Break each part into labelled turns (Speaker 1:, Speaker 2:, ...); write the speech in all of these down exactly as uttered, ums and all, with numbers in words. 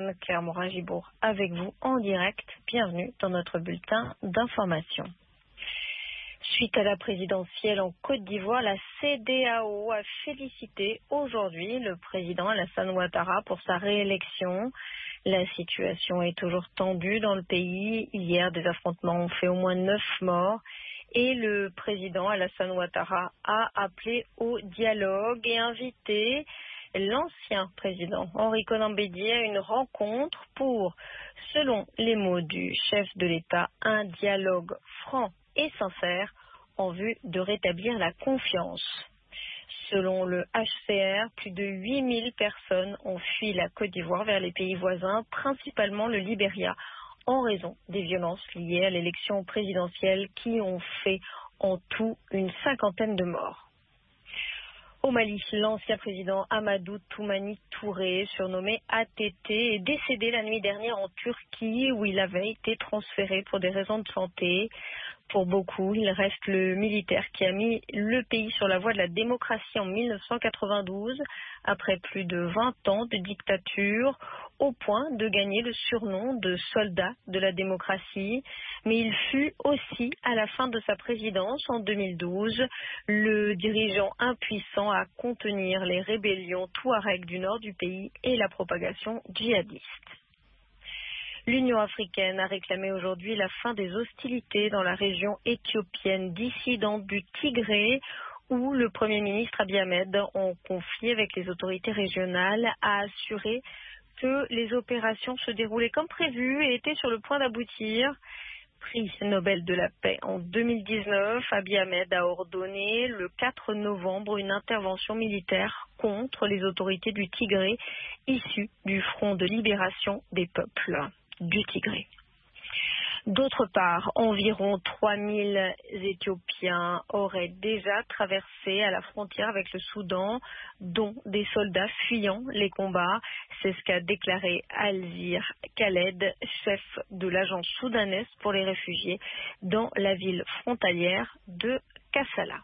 Speaker 1: africaine, Claire Morin-Gibourg avec vous en direct. Bienvenue dans notre bulletin d'information. Suite à la présidentielle en Côte d'Ivoire, la C D A O a félicité aujourd'hui le président Alassane Ouattara pour sa réélection. La situation est toujours tendue dans le pays. Hier, des affrontements ont fait au moins neuf morts. Et le président Alassane Ouattara a appelé au dialogue et invité l'ancien président Henri Konan Bédié à une rencontre pour, selon les mots du chef de l'État, un dialogue franc et sincère en vue de rétablir la confiance. Selon le H C R, plus de huit mille personnes ont fui la Côte d'Ivoire vers les pays voisins, principalement le Libéria, en raison des violences liées à l'élection présidentielle qui ont fait en tout une cinquantaine de morts. Au Mali, l'ancien président Amadou Toumani Touré, surnommé A T T, est décédé la nuit dernière en Turquie où il avait été transféré pour des raisons de santé. Pour beaucoup, il reste le militaire qui a mis le pays sur la voie de la démocratie en mille neuf cent quatre-vingt-douze, après plus de vingt ans de dictature, au point de gagner le surnom de soldat de la démocratie. Mais il fut aussi, à la fin de sa présidence en deux mille douze, le dirigeant impuissant à contenir les rébellions touaregs du nord du pays et la propagation djihadiste. L'Union africaine a réclamé aujourd'hui la fin des hostilités dans la région éthiopienne dissidente du Tigré, où le Premier ministre Abiy Ahmed, en conflit avec les autorités régionales, a assuré que les opérations se déroulaient comme prévu et étaient sur le point d'aboutir. Prix Nobel de la paix en deux mille dix-neuf, Abiy Ahmed a ordonné le quatre novembre une intervention militaire contre les autorités du Tigré, issues du Front de libération des peuples du Tigré. D'autre part, environ trois mille Éthiopiens auraient déjà traversé à la frontière avec le Soudan, dont des soldats fuyant les combats. C'est ce qu'a déclaré Alzir Khaled, chef de l'agence soudanaise pour les réfugiés, dans la ville frontalière de Kassala.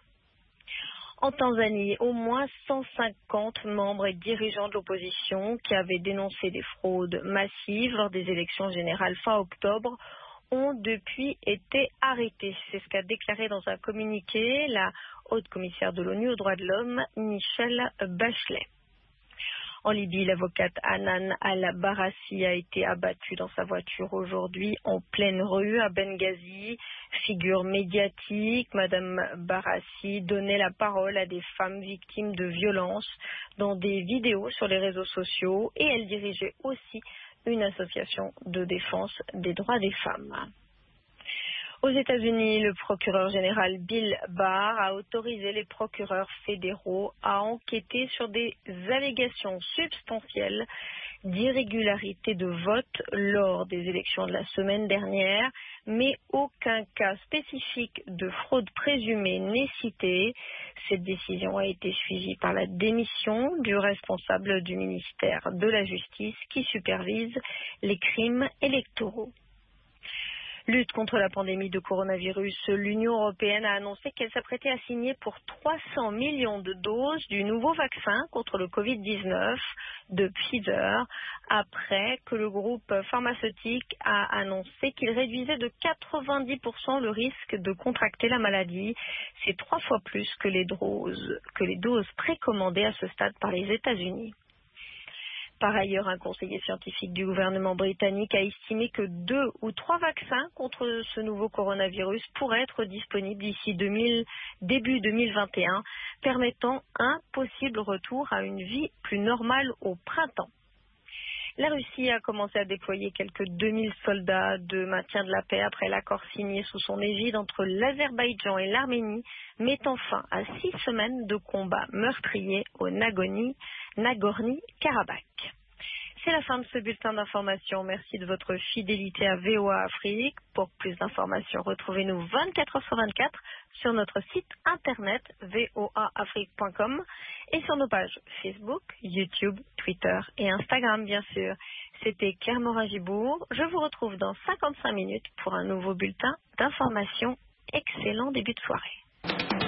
Speaker 1: En Tanzanie, au moins cent cinquante membres et dirigeants de l'opposition qui avaient dénoncé des fraudes massives lors des élections générales fin octobre ont depuis été arrêtés. C'est ce qu'a déclaré dans un communiqué la haute commissaire de l'ONU aux droits de l'homme, Michelle Bachelet. En Libye, l'avocate Hanan al-Barassi a été abattue dans sa voiture aujourd'hui en pleine rue à Benghazi. Figure médiatique, Madame Barassi donnait la parole à des femmes victimes de violences dans des vidéos sur les réseaux sociaux et elle dirigeait aussi une association de défense des droits des femmes. Aux États-Unis, le procureur général Bill Barr a autorisé les procureurs fédéraux à enquêter sur des allégations substantielles d'irrégularité de vote lors des élections de la semaine dernière, mais aucun cas spécifique de fraude présumée n'est cité. Cette décision a été suivie par la démission du responsable du ministère de la Justice qui supervise les crimes électoraux. Lutte contre la pandémie de coronavirus, l'Union européenne a annoncé qu'elle s'apprêtait à signer pour trois cents millions de doses du nouveau vaccin contre le covid dix-neuf de Pfizer, après que le groupe pharmaceutique a annoncé qu'il réduisait de quatre-vingt-dix pour cent le risque de contracter la maladie. C'est trois fois plus que les doses, que les doses précommandées à ce stade par les États-Unis. Par ailleurs, un conseiller scientifique du gouvernement britannique a estimé que deux ou trois vaccins contre ce nouveau coronavirus pourraient être disponibles d'ici début deux mille vingt et un, permettant un possible retour à une vie plus normale au printemps. La Russie a commencé à déployer quelques deux mille soldats de maintien de la paix après l'accord signé sous son égide entre l'Azerbaïdjan et l'Arménie, mettant fin à six semaines de combats meurtriers au Nagorny, Nagorny-Karabakh. C'est la fin de ce bulletin d'information. Merci de votre fidélité à V O A Afrique. Pour plus d'informations, retrouvez-nous vingt-quatre heures sur vingt-quatre sur notre site internet v o a afrique point com et sur nos pages Facebook, YouTube, Twitter et Instagram, bien sûr. C'était Claire Morin-Gibourg. Je vous retrouve dans cinquante-cinq minutes pour un nouveau bulletin d'information. Excellent début de soirée.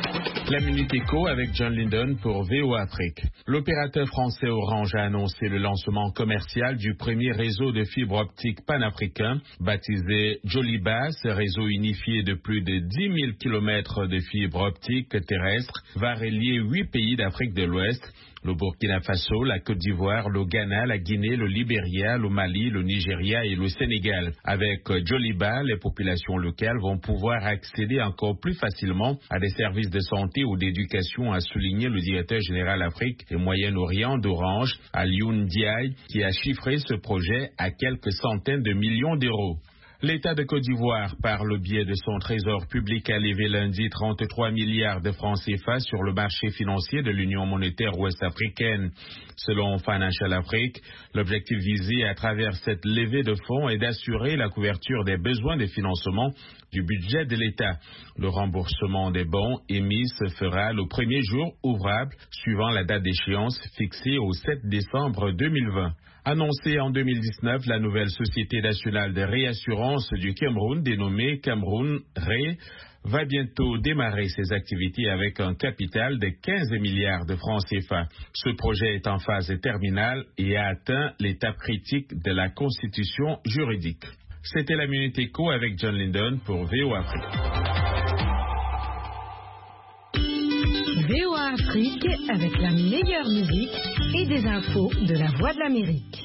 Speaker 2: La Minute Éco avec John Linden pour V O A Afrique. L'opérateur français Orange a annoncé le lancement commercial du premier réseau de fibre optique panafricain, baptisé Joliba. Ce réseau unifié de plus de dix mille kilomètres de fibre optique terrestre va relier huit pays d'Afrique de l'Ouest. Le Burkina Faso, la Côte d'Ivoire, le Ghana, la Guinée, le Libéria, le Mali, le Nigeria et le Sénégal. Avec Joliba, les populations locales vont pouvoir accéder encore plus facilement à des services de santé ou d'éducation, a souligné le directeur général Afrique et Moyen-Orient d'Orange, Alioune Diaye, qui a chiffré ce projet à quelques centaines de millions d'euros. L'État de Côte d'Ivoire, par le biais de son trésor public, a levé lundi trente-trois milliards de francs C F A sur le marché financier de l'Union monétaire ouest-africaine. Selon Financial Afrique, l'objectif visé à travers cette levée de fonds est d'assurer la couverture des besoins de financement du budget de l'État. Le remboursement des bons émis se fera le premier jour ouvrable, suivant la date d'échéance fixée au sept décembre deux mille vingt. Annoncée en deux mille dix-neuf, la nouvelle Société nationale de réassurance du Cameroun, dénommée Cameroun Ré, va bientôt démarrer ses activités avec un capital de quinze milliards de francs C F A. Ce projet est en phase terminale et a atteint l'étape critique de la constitution juridique. C'était la Minute Éco avec John Linden pour V O A Afrique.
Speaker 3: V O A Afrique avec la meilleure musique et des infos de la Voix de l'Amérique.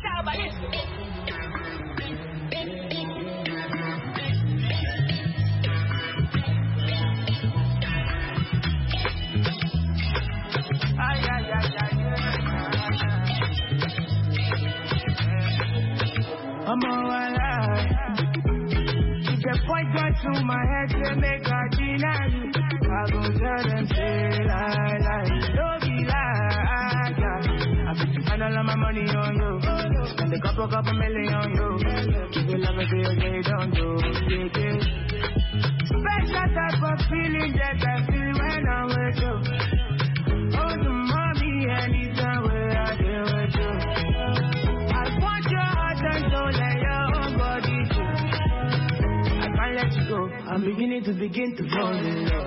Speaker 4: I'm alright. If the point got through my head to make a deny you, I go tell them say lie, lie, don't be lie, yeah. I put spend all of my money on you, and a couple, couple million on you. Keep it love until you say don't do, yeah, yeah. Special type of feeling that I feel when I'm with you. Oh, the mommy, anytime where I deal with you. I want your heart and soul and your own body too. I can't let you go. I'm beginning to begin to fall in love.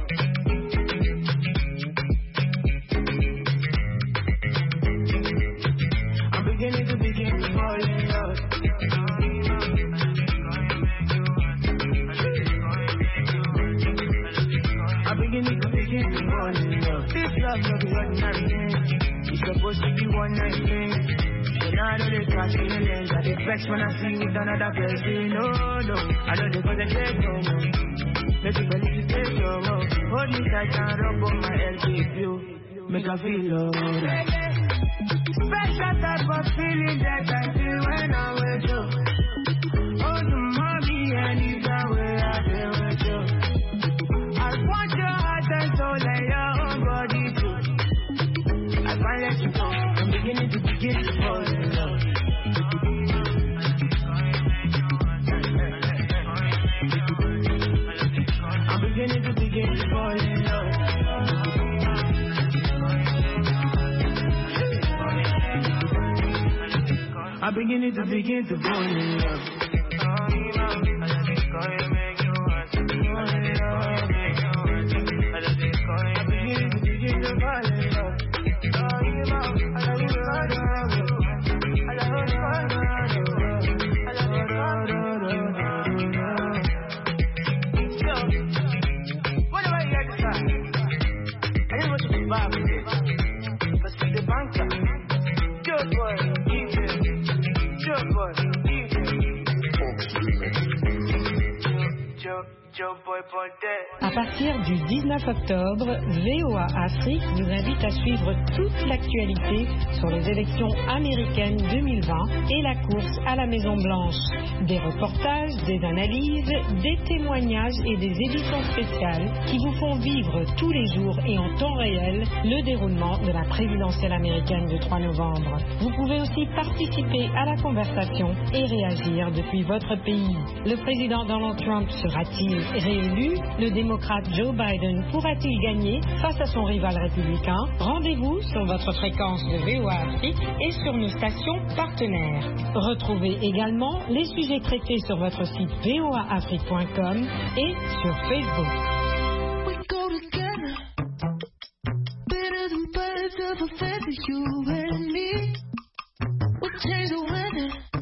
Speaker 4: I'm beginning to begin to fall in love. I'm beginning to begin to fall in love. This love no be ordinary thing. It's supposed to be one night thing. So now I know they catch feelings. I get vexed when I see you with another person. No, no, I know they concentrate no more. Make you believe you take your more. Hold me tight and rub on my L P you. Make I feel alright. Special type of feeling that I feel when I'm with you. Oh, the mommy, anytime where I feel with you. I want your heart and soul and your own body too. I can't let you go. I'm beginning to begin to fall in love. I'm beginning to begin to fall in love. I'm beginning to begin to fall in love.
Speaker 3: À partir du dix-neuf octobre, V O A Afrique vous invite à suivre toute l'actualité sur les élections américaines deux mille vingt et la course à la Maison-Blanche. Des reportages, des analyses, des témoignages et des éditions spéciales qui vous font vivre tous les jours et en temps réel le déroulement de la présidentielle américaine du trois novembre. Vous pouvez aussi participer à la conversation et réagir depuis votre pays. Le président Donald Trump sera-t-il réélu? Le démocrate Joe Biden pourra-t-il gagner face à son rival républicain? Rendez-vous sur votre fréquence de V O A Afrique et sur nos stations partenaires. Retrouvez également les sujets traités sur votre site v o a afrique point com et sur Facebook.